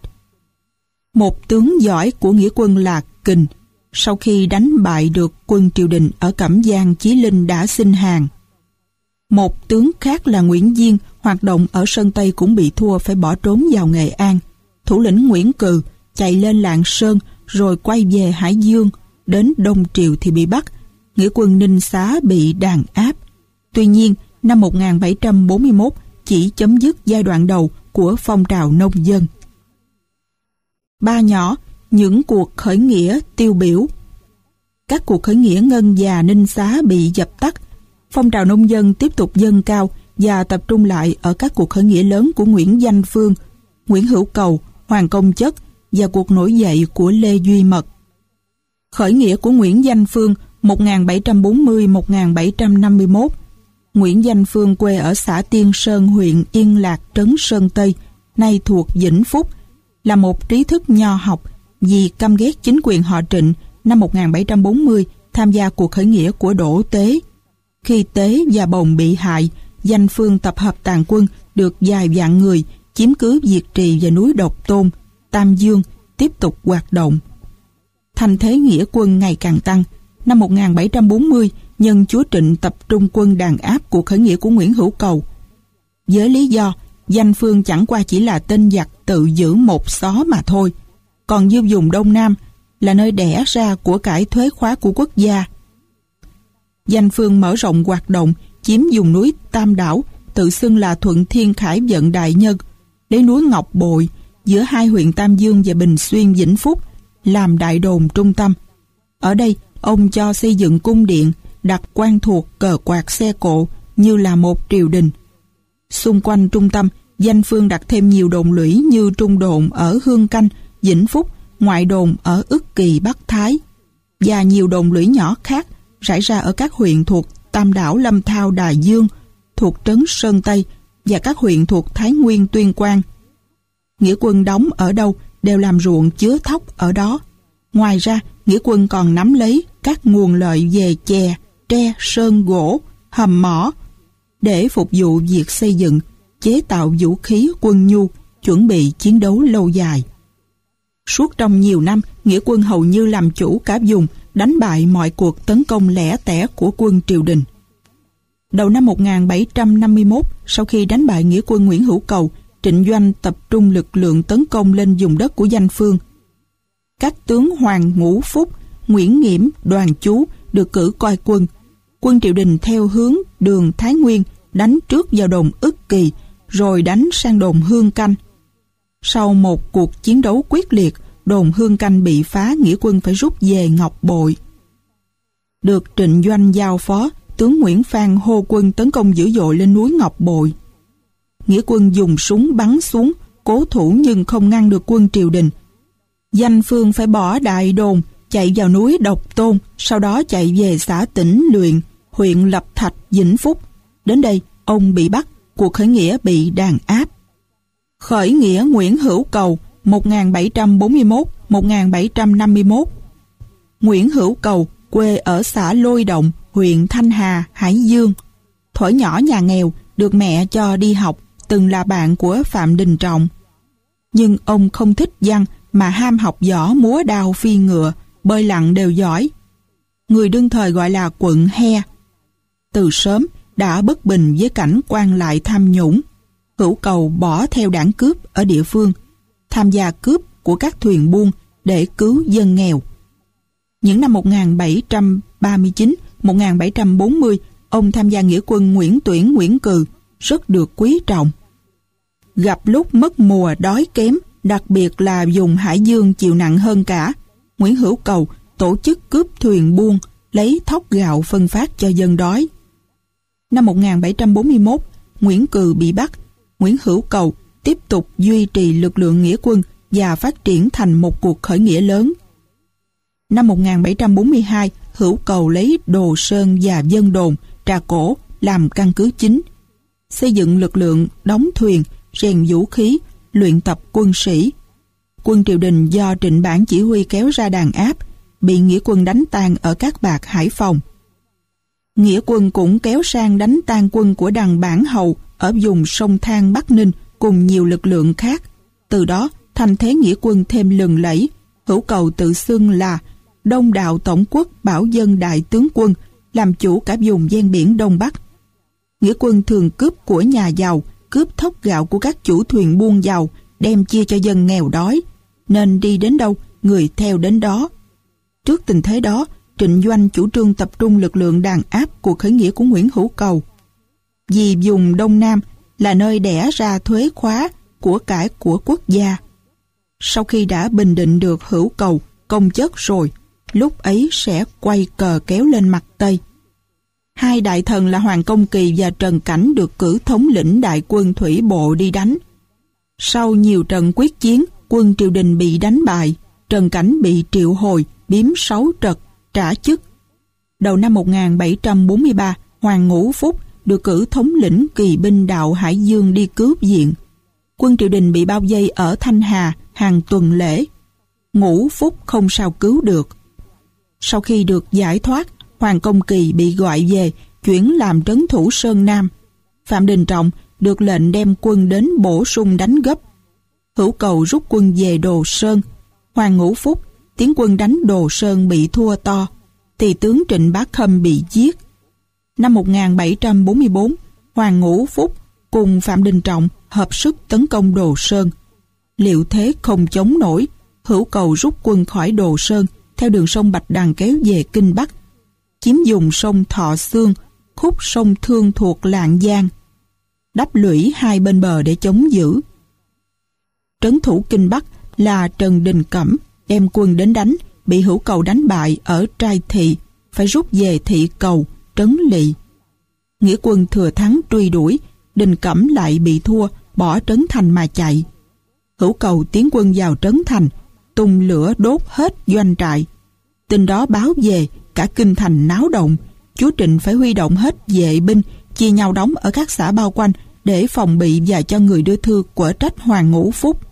Một tướng giỏi của nghĩa quân là Kình, sau khi đánh bại được quân triều đình ở Cẩm Giang, Chí Linh đã xin hàng. Một tướng khác là Nguyễn Diên, hoạt động ở Sơn Tây cũng bị thua phải bỏ trốn vào Nghệ An. Thủ lĩnh Nguyễn Cừ chạy lên Lạng Sơn rồi quay về Hải Dương, đến Đông Triều thì bị bắt. Nghĩa quân Ninh Xá bị đàn áp. Tuy nhiên, năm một nghìn bảy trăm bốn mươi mốt chỉ chấm dứt giai đoạn đầu của phong trào nông dân. Ba nhỏ, những cuộc khởi nghĩa tiêu biểu. Các cuộc khởi nghĩa Ngân Già, Ninh Xá bị dập tắt. Phong trào nông dân tiếp tục dâng cao và tập trung lại ở các cuộc khởi nghĩa lớn của Nguyễn Danh Phương, Nguyễn Hữu Cầu, Hoàng Công Chất và cuộc nổi dậy của Lê Duy Mật. Khởi nghĩa của Nguyễn Danh Phương một nghìn bảy trăm bốn mươi đến một nghìn bảy trăm năm mươi mốt. Nguyễn Danh Phương quê ở xã Tiên Sơn, huyện Yên Lạc, trấn Sơn Tây, nay thuộc Vĩnh Phúc, là một trí thức nho học. Vì căm ghét chính quyền họ Trịnh, năm một nghìn bảy trăm bốn mươi tham gia cuộc khởi nghĩa của Đỗ Tế. Khi Tế và Bồng bị hại, Danh Phương tập hợp tàn quân được vài vạn người, chiếm cứ Việt Trì và núi Độc Tôn, Tam Dương, tiếp tục hoạt động. Thành thế nghĩa quân ngày càng tăng. Năm một nghìn bảy trăm bốn mươi, nhân chúa Trịnh tập trung quân đàn áp cuộc khởi nghĩa của Nguyễn Hữu Cầu. Với lý do, Danh Phương chẳng qua chỉ là tên giặc tự giữ một xó mà thôi. Còn như vùng Đông Nam là nơi đẻ ra của cải thuế khóa của quốc gia. Danh Phương mở rộng hoạt động, chiếm vùng núi Tam Đảo, tự xưng là Thuận Thiên Khải Vận Đại Nhân, lấy núi Ngọc Bội giữa hai huyện Tam Dương và Bình Xuyên, Vĩnh Phúc làm đại đồn trung tâm. Ở đây, ông cho xây dựng cung điện, đặt quan thuộc, cờ quạt, xe cộ như là một triều đình. Xung quanh trung tâm, Danh Phương đặt thêm nhiều đồn lũy như trung đồn ở Hương Canh, Vĩnh Phúc, ngoại đồn ở Ức Kỳ, Bắc Thái và nhiều đồn lũy nhỏ khác rải ra ở các huyện thuộc Tam Đảo, Lâm Thao, Đà Dương, thuộc trấn Sơn Tây và các huyện thuộc Thái Nguyên, Tuyên Quang. Nghĩa quân đóng ở đâu đều làm ruộng chứa thóc ở đó. Ngoài ra, nghĩa quân còn nắm lấy các nguồn lợi về chè, tre, sơn, gỗ, hầm mỏ để phục vụ việc xây dựng, chế tạo vũ khí quân nhu, chuẩn bị chiến đấu lâu dài. Suốt trong nhiều năm, nghĩa quân hầu như làm chủ cả vùng, đánh bại mọi cuộc tấn công lẻ tẻ của quân triều đình. Đầu năm một nghìn bảy trăm năm mươi mốt, sau khi đánh bại nghĩa quân Nguyễn Hữu Cầu, Trịnh Doanh tập trung lực lượng tấn công lên vùng đất của Danh Phương. Các tướng Hoàng Ngũ Phúc, Nguyễn Nghiễm, Đoàn Chú được cử coi quân. Quân triều đình theo hướng đường Thái Nguyên đánh trước vào đồn Ức Kỳ, rồi đánh sang đồn Hương Canh. Sau một cuộc chiến đấu quyết liệt, đồn Hương Canh bị phá, nghĩa quân phải rút về Ngọc Bội. Được Trịnh Doanh giao phó, tướng Nguyễn Phan hô quân tấn công dữ dội lên núi Ngọc Bội. Nghĩa quân dùng súng bắn xuống, cố thủ nhưng không ngăn được quân triều đình. Danh Phương phải bỏ đại đồn, chạy vào núi Độc Tôn, sau đó chạy về xã Tĩnh Luyện, huyện Lập Thạch, Vĩnh Phúc. Đến đây, ông bị bắt, cuộc khởi nghĩa bị đàn áp. Khởi nghĩa Nguyễn Hữu Cầu một nghìn bảy trăm bốn mươi mốt đến một nghìn bảy trăm năm mươi mốt. Nguyễn Hữu Cầu quê ở xã Lôi Động, huyện Thanh Hà, Hải Dương. Thuở nhỏ nhà nghèo, được mẹ cho đi học, từng là bạn của Phạm Đình Trọng. Nhưng ông không thích văn mà ham học võ, múa đao, phi ngựa, bơi lặn đều giỏi. Người đương thời gọi là quận he. Từ sớm đã bất bình với cảnh quan lại tham nhũng. Hữu Cầu bỏ theo đảng cướp ở địa phương, tham gia cướp của các thuyền buôn để cứu dân nghèo. Những năm một nghìn bảy trăm ba mươi chín đến một nghìn bảy trăm bốn mươi, ông tham gia nghĩa quân Nguyễn Tuyển, Nguyễn Cừ, rất được quý trọng. Gặp lúc mất mùa đói kém, đặc biệt là vùng Hải Dương chịu nặng hơn cả, Nguyễn Hữu Cầu tổ chức cướp thuyền buôn, lấy thóc gạo phân phát cho dân đói. Năm một nghìn bảy trăm bốn mươi mốt, Nguyễn Cừ bị bắt. Nguyễn Hữu Cầu tiếp tục duy trì lực lượng nghĩa quân và phát triển thành một cuộc khởi nghĩa lớn. Năm một nghìn bảy trăm bốn mươi hai, Hữu Cầu lấy Đồ Sơn và Vân Đồn, Trà Cổ làm căn cứ chính, xây dựng lực lượng đóng thuyền, rèn vũ khí, luyện tập quân sĩ. Quân triều đình do Trịnh Bản chỉ huy kéo ra đàn áp, bị nghĩa quân đánh tan ở Cát Bạc, Hải Phòng. Nghĩa quân cũng kéo sang đánh tan quân của Đằng Bản Hầu ở vùng sông Than, Bắc Ninh cùng nhiều lực lượng khác. Từ đó, thành thế nghĩa quân thêm lừng lẫy. Hữu Cầu tự xưng là Đông Đạo Tổng quốc Bảo Dân Đại Tướng Quân, làm chủ cả vùng ven biển Đông Bắc. Nghĩa quân thường cướp của nhà giàu, cướp thóc gạo của các chủ thuyền buôn giàu, đem chia cho dân nghèo đói, nên đi đến đâu, người theo đến đó. Trước tình thế đó, Trịnh Doanh chủ trương tập trung lực lượng đàn áp cuộc khởi nghĩa của Nguyễn Hữu Cầu. Vì vùng Đông Nam là nơi đẻ ra thuế khóa của cải của quốc gia. Sau khi đã bình định được Hữu Cầu, Công Chất rồi, lúc ấy sẽ quay cờ kéo lên mặt Tây. Hai đại thần là Hoàng Công Kỳ và Trần Cảnh được cử thống lĩnh đại quân thủy bộ đi đánh. Sau nhiều trận quyết chiến, quân triều đình bị đánh bại, Trần Cảnh bị triệu hồi, biếm sáu trật, trả chức. Đầu năm một nghìn bảy trăm bốn mươi ba, Hoàng Ngũ Phúc được cử thống lĩnh kỳ binh đạo Hải Dương đi cướp diện. Quân triều đình bị bao vây ở Thanh Hà hàng tuần lễ. Ngũ Phúc không sao cứu được. Sau khi được giải thoát, Hoàng Công Kỳ bị gọi về, chuyển làm trấn thủ Sơn Nam. Phạm Đình Trọng được lệnh đem quân đến bổ sung đánh gấp. Hữu Cầu rút quân về Đồ Sơn. Hoàng Ngũ Phúc tiến quân đánh Đồ Sơn bị thua to, thì tướng Trịnh Bá Khâm bị giết. Năm một nghìn bảy trăm bốn mươi bốn, Hoàng Ngũ Phúc cùng Phạm Đình Trọng hợp sức tấn công Đồ Sơn. Liệu thế không chống nổi, Hữu Cầu rút quân khỏi Đồ Sơn theo đường sông Bạch Đằng kéo về Kinh Bắc, chiếm dùng sông Thọ Xương, khúc sông Thương thuộc Lạng Giang, đắp lũy hai bên bờ để chống giữ. Trấn thủ Kinh Bắc là Trần Đình Cẩm đem quân đến đánh, bị Hữu Cầu đánh bại ở Trai Thị, phải rút về Thị Cầu, Trấn Lỵ. Nghĩa quân thừa thắng truy đuổi, Đình Cẩm lại bị thua, bỏ trấn thành mà chạy. Hữu Cầu tiến quân vào trấn thành, tung lửa đốt hết doanh trại. Tin đó báo về, cả kinh thành náo động. Chúa Trịnh phải huy động hết vệ binh, chia nhau đóng ở các xã bao quanh để phòng bị và cho người đưa thư quở trách Hoàng Ngũ Phúc.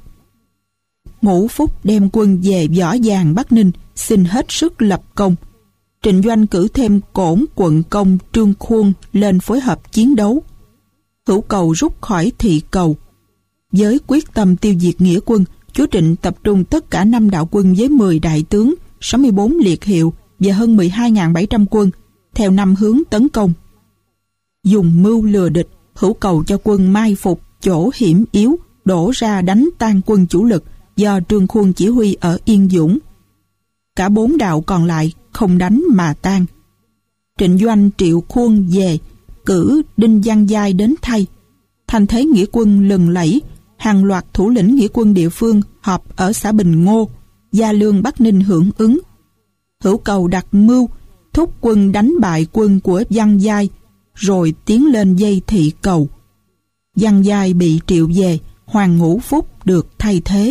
Ngũ Phúc đem quân về Võ Giàng Bắc Ninh, xin hết sức lập công. Trịnh Doanh cử thêm Cổn quận công Trương Khuôn lên phối hợp chiến đấu. Hữu Cầu rút khỏi Thị Cầu. Với quyết tâm tiêu diệt nghĩa quân, Chúa Trịnh tập trung tất cả năm đạo quân với mười đại tướng, sáu mươi bốn liệt hiệu và hơn mười hai nghìn bảy trăm quân, theo năm hướng tấn công. Dùng mưu lừa địch, Hữu Cầu cho quân mai phục chỗ hiểm yếu, đổ ra đánh tan quân chủ lực do Trương Khuôn chỉ huy ở Yên Dũng. Cả bốn đạo còn lại không đánh mà tan. Trịnh Doanh triệu Khuôn về, cử Đinh Văn Giai đến thay. Thành thế nghĩa quân lừng lẫy, hàng loạt thủ lĩnh nghĩa quân địa phương họp ở xã Bình Ngô, Gia Lương Bắc Ninh hưởng ứng. Hữu Cầu đặt mưu thúc quân đánh bại quân của Văn Giai, rồi tiến lên dây Thị Cầu. Văn Giai bị triệu về, Hoàng Ngũ Phúc được thay thế.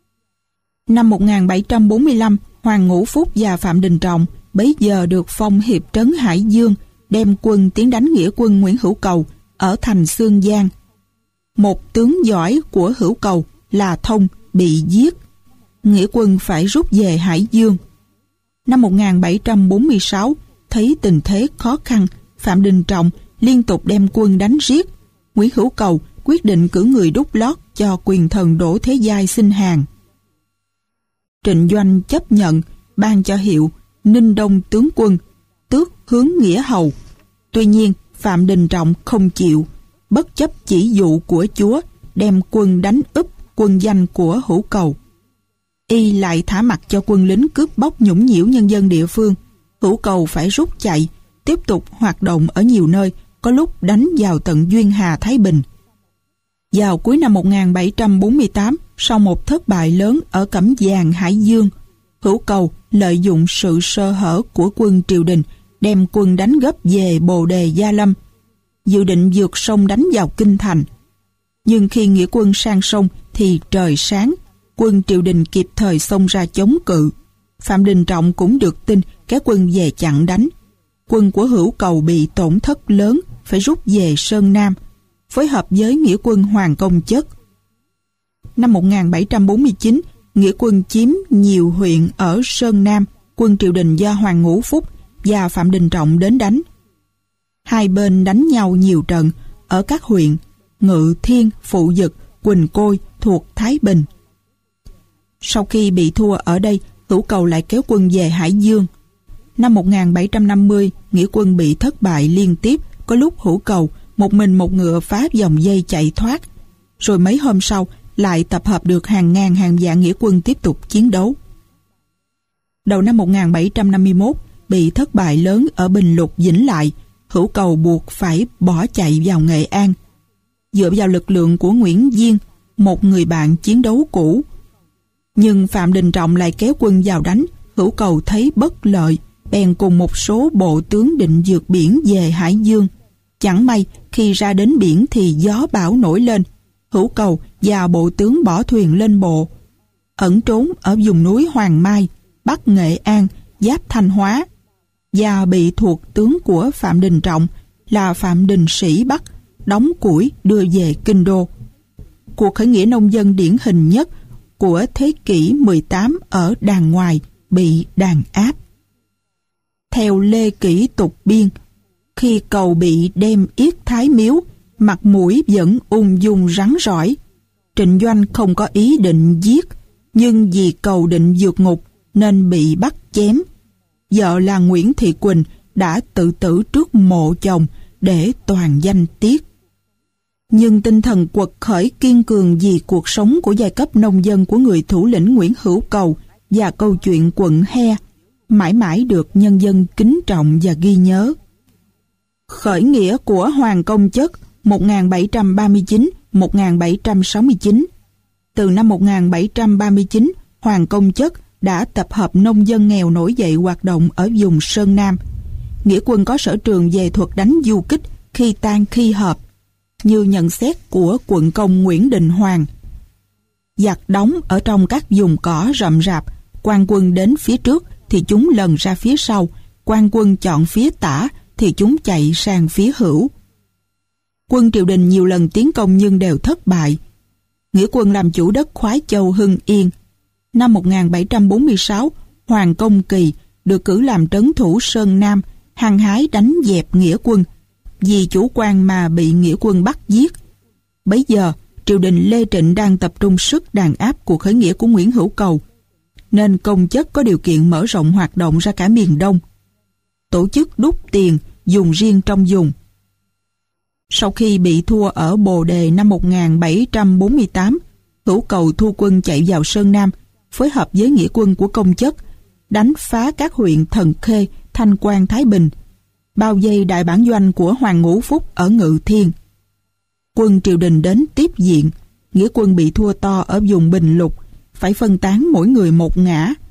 Năm một nghìn bảy trăm bốn mươi lăm, Hoàng Ngũ Phúc và Phạm Đình Trọng bấy giờ được phong hiệp trấn Hải Dương, đem quân tiến đánh nghĩa quân Nguyễn Hữu Cầu ở thành Xương Giang. Một tướng giỏi của Hữu Cầu là Thông bị giết, nghĩa quân phải rút về Hải Dương. Năm một nghìn bảy trăm bốn mươi sáu, thấy tình thế khó khăn, Phạm Đình Trọng liên tục đem quân đánh giết. Nguyễn Hữu Cầu quyết định cử người đút lót cho quyền thần Đỗ Thế Giai xin hàng. Trịnh Doanh chấp nhận, ban cho hiệu Ninh Đông tướng quân, tước hướng nghĩa hầu. Tuy nhiên Phạm Đình Trọng không chịu, bất chấp chỉ dụ của chúa, đem quân đánh úp quân danh của Hữu Cầu. Y lại thả mặc cho quân lính cướp bóc nhũng nhiễu nhân dân địa phương. Hữu Cầu phải rút chạy, tiếp tục hoạt động ở nhiều nơi, có lúc đánh vào tận Duyên Hà Thái Bình. Vào cuối năm một nghìn bảy trăm bốn mươi tám, sau một thất bại lớn ở Cẩm Giàng, Hải Dương, Hữu Cầu lợi dụng sự sơ hở của quân triều đình, đem quân đánh gấp về Bồ Đề Gia Lâm, dự định vượt sông đánh vào kinh thành. Nhưng khi nghĩa quân sang sông thì trời sáng, quân triều đình kịp thời xông ra chống cự. Phạm Đình Trọng cũng được tin kéo quân về chặn đánh. Quân của Hữu Cầu bị tổn thất lớn, phải rút về Sơn Nam, phối hợp với nghĩa quân Hoàng Công Chất. Năm một nghìn bảy trăm bốn mươi chín, nghĩa quân chiếm nhiều huyện ở Sơn Nam, quân triều đình do Hoàng Ngũ Phúc và Phạm Đình Trọng đến đánh. Hai bên đánh nhau nhiều trận ở các huyện Ngự Thiên, Phụ Dực, Quỳnh Côi thuộc Thái Bình. Sau khi bị thua ở đây, Hữu Cầu lại kéo quân về Hải Dương. Năm một nghìn bảy trăm năm mươi, nghĩa quân bị thất bại liên tiếp, có lúc Hữu Cầu một mình một ngựa phá vòng dây chạy thoát. Rồi mấy hôm sau lại tập hợp được hàng ngàn hàng vạn nghĩa quân tiếp tục chiến đấu. Đầu năm một nghìn bảy trăm năm mươi mốt, bị thất bại lớn ở Bình Lục, Vĩnh Lại, Hữu Cầu buộc phải bỏ chạy vào Nghệ An. Dựa vào lực lượng của Nguyễn Diên, một người bạn chiến đấu cũ. Nhưng Phạm Đình Trọng lại kéo quân vào đánh, Hữu Cầu thấy bất lợi, bèn cùng một số bộ tướng định vượt biển về Hải Dương. Chẳng may khi ra đến biển thì gió bão nổi lên, Hữu Cầu và bộ tướng bỏ thuyền lên bộ, ẩn trốn ở vùng núi Hoàng Mai, Bắc Nghệ An, giáp Thanh Hóa, và bị thuộc tướng của Phạm Đình Trọng là Phạm Đình Sĩ bắt, đóng củi đưa về Kinh Đô. Cuộc khởi nghĩa nông dân điển hình nhất của thế kỷ mười tám ở đàn ngoài bị đàn áp. Theo Lê Kỷ Tục Biên, khi Cầu bị đem yết Thái Miếu, mặt mũi vẫn ung dung rắn rỏi. Trịnh Doanh không có ý định giết, nhưng vì Cầu định vượt ngục nên bị bắt chém. Vợ là Nguyễn Thị Quỳnh đã tự tử trước mộ chồng để toàn danh tiết. Nhưng tinh thần quật khởi kiên cường vì cuộc sống của giai cấp nông dân của người thủ lĩnh Nguyễn Hữu Cầu và câu chuyện quận He mãi mãi được nhân dân kính trọng và ghi nhớ. Khởi nghĩa của Hoàng Công Chất một nghìn bảy trăm ba mươi chín đến một nghìn bảy trăm sáu mươi chín. Từ năm một nghìn bảy trăm ba mươi chín, Hoàng Công Chất đã tập hợp nông dân nghèo nổi dậy hoạt động ở vùng Sơn Nam. Nghĩa quân có sở trường về thuật đánh du kích khi tan khi hợp, như nhận xét của quận công Nguyễn Đình Hoàng. Giặc đóng ở trong các vùng cỏ rậm rạp, quan quân đến phía trước thì chúng lần ra phía sau, quan quân chọn phía tả thì chúng chạy sang phía hữu. Quân triều đình nhiều lần tiến công nhưng đều thất bại. Nghĩa quân làm chủ đất Khoái Châu Hưng Yên. Năm một nghìn bảy trăm bốn mươi sáu, Hoàng Công Kỳ được cử làm trấn thủ Sơn Nam, hăng hái đánh dẹp nghĩa quân, vì chủ quan mà bị nghĩa quân bắt giết. Bấy giờ, triều đình Lê Trịnh đang tập trung sức đàn áp cuộc khởi nghĩa của Nguyễn Hữu Cầu, nên Công Chất có điều kiện mở rộng hoạt động ra cả miền Đông. Tổ chức đúc tiền dùng riêng trong vùng. Sau khi bị thua ở Bồ Đề năm một nghìn bảy trăm bốn mươi tám, Hữu Cầu thu quân chạy vào Sơn Nam, phối hợp với nghĩa quân của Công Chất, đánh phá các huyện Thần Khê, Thanh Quan, Thái Bình, bao vây đại bản doanh của Hoàng Ngũ Phúc ở Ngự Thiên. Quân triều đình đến tiếp diện, nghĩa quân bị thua to ở vùng Bình Lục, phải phân tán mỗi người một ngã,